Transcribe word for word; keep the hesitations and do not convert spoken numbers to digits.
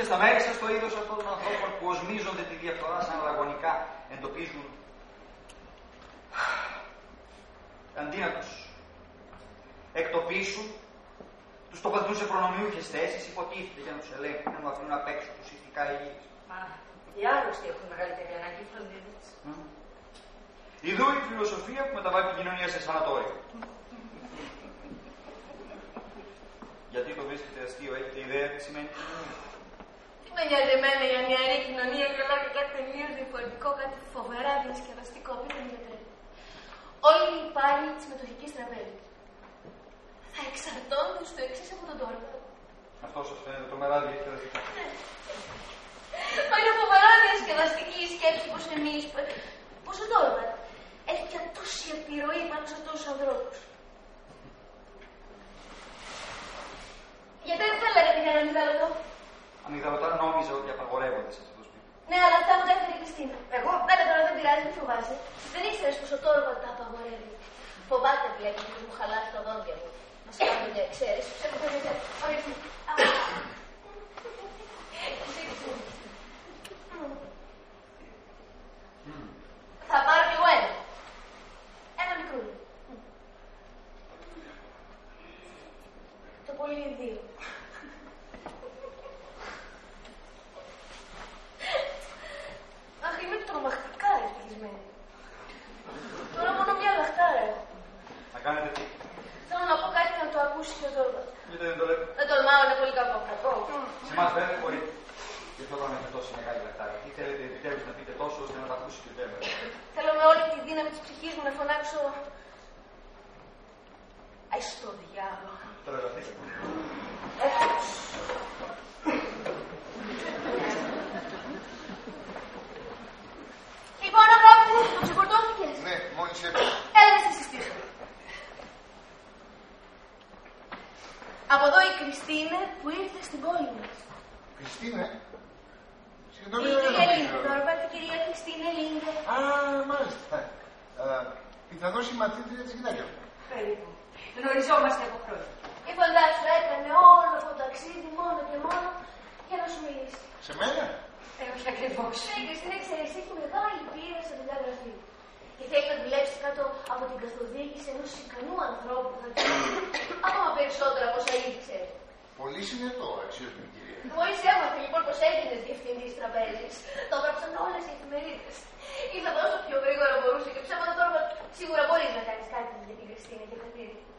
στα μέρη σας το είδος αυτών των ανθρώπων που οσμίζονται τη διαφθορά σαν αναγωνικά εντοπίζουν αντί να τους εκτοπίσουν, τους τοποθετούν σε προνομιούχες θέσεις, υποτίθεται για να τους ελέγχουν, να τους αφήνουν απ' έξω τους ηθικά υγιείς. Μα οι άρρωστοι έχουν μεγαλύτερη ανάγκη φροντίδας. Mm. Ιδού η φιλοσοφία που μεταβάλλει την κοινωνία σε σανατόριο. Γιατί το βρίσκεται αστείο, έχετε ιδέα τι σημαίνει κοινωνία? Με νοιάζει εμένα η ανιαρή κοινωνία και αλλά και κάτι τελείως διαφορετικό, κάτι φοβερά διασκεδαστικό. Πείτε μου γιατί. Όλοι οι υπάλληλοι της μετοχικής τραπέζης θα εξαρτώνται στο εξής από τον τόρμα. Αυτό σας φαίνεται τρομερά διασκεδαστικό? Ναι. Μα είναι φοβερά διασκεδαστική η σκέψη πως εμείς, πως ο τόρμα έχει πια τόση επιρροή πάνω σε τόσους ανθρώπους. Γιατί δεν θα λέγατε για έναν αμυγδαλωτό? Αμυγδαλωτά νόμιζα ότι απαγορεύονται σε αυτό το σπίτι. Ναι, αλλά αυτά μου τα έφερε η Κριστίνα. Εγώ, βέβαια τώρα δεν πειράζει, μην φοβάσαι. Δεν ήξερες πως ο τόρμα τα απαγορεύει. Φοβάται βλέπει πως μου χαλάσει τα δόντια μου. Μα κάνουν μια εξαίρεση. Ωραία, θα πάρω κι εγώ ένα. Ένα μικρούλι. Το πολύ είναι δύο. Αχ, είμαι τρομακτικά ευτυχισμένη. Τώρα μόνο μια λαχτάρα έχω. Να κάνετε τι? Θέλω να πω κάτι και να το ακούσει και ο Τόρβαλτ. Γιατί δεν το λέτε? Δεν τολμάω, είναι πολύ κακό. Κακό. Σε εμάς δεν μπορείτε. Γι' αυτό θα έχετε τόσο μεγάλη λαχτάρα. Τι θέλετε επιτέλους να πείτε τόσο ώστε να τα ακούσει και ο Τόρβαλτ? Θέλω με όλη τη δύναμη της ψυχής μου να φωνάξω. Αϊ στο διάβολο. Τώρα ρωτήσατε. Έφτασε. Λοιπόν, αγάπη μου, το ξεφορτώθηκες? Ναι, μόλις έπαιξε. Έλα να σε συστήσω. Από εδώ η Κριστίνε που ήρθε στην πόλη μας. Κριστίνε. Η Συγγνώμη, κυρία Λίντε, Τόρβαλτ, η κυρία Κριστίνε Λίνde. Α, μάλιστα. Πιθανώς η μαθήτρια της γυναίκας μου. Περίπου. Γνωριζόμαστε από χρόνια. Η φαντάσου έκανε όλο αυτό το ταξίδι μόνο και μόνο για να σου μιλήσει. Σε μένα? Ε, όχι ακριβώς. Ναι, η Κριστίνα, ξέρεις, έχει μεγάλη πείρα στα δουλειά γραφείου. Και θέλει να δουλέψει κάτω από την καθοδήγηση ενός ικανού ανθρώπου που θα τη ακόμα περισσότερα από όσα ήδη ξέρει. Πολύ συνετό, αξιότιμη κυρία. Μόλις έμαθε λοιπόν πως έγινες διευθυντής τραπέζης, το έγραψαν όλες οι εφημερίδες. Ήρθα όσο πιο γρήγορα μπορούσε και ψέματα τώρα σίγουρα μπορείς να κάνεις κάτι για την Κριστίνα και καθίδι.